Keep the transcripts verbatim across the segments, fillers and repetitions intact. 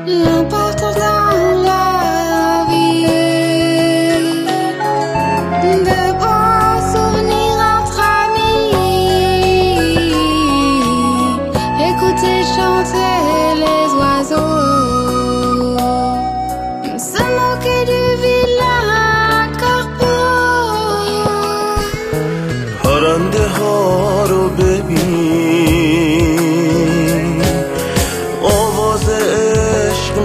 L'important dans la vie, de bons souvenirs entre amis, écouter chanter les oiseaux, se moquer du vilain corbeau. پرنده ها رو ببین، آواز عشق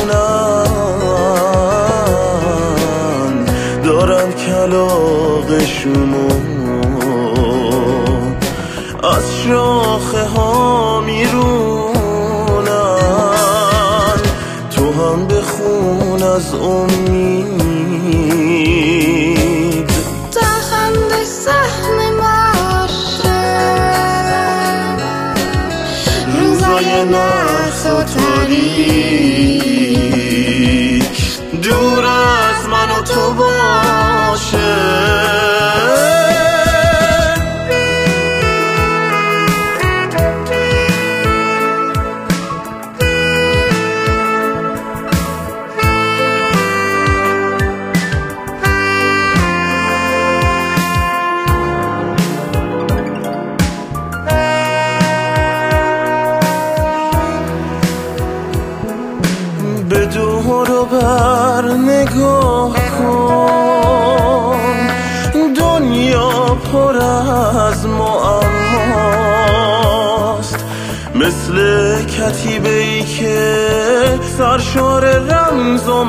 میخونن، دارن کلاغشونو از شاخه ها میرونن. تو هم بخون از امید تا خنده سهم باشه، روزای نحس و تاریک دور از من و تو باشه. به دور و بر نگاه کن، دنیا پر از معماست، مثل کتیبه‌ای که سرشار رمز و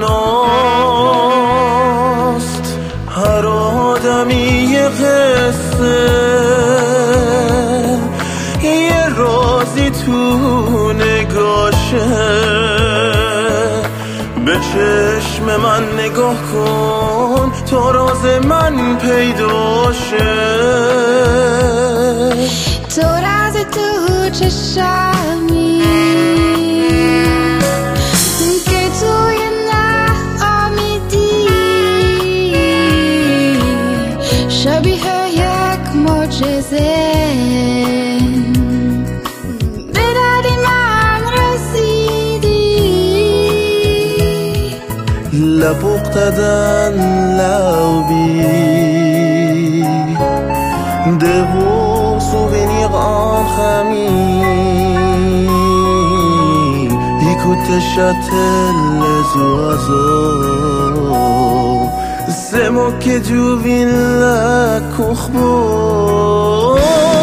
معناست. هر آدمی یه قصه، یه رازی تو نگاشه. به چشم من نگاه کن تا راز من پیدا شه. تو راز تو چشمی که توی ناامیدی شبیه یک معجزه به درد من رسیدی. لب اقتدن لوبي de vos souvenirs en famille. Écoute chanter les oiseaux, c'est moi qui du vilain corbeau.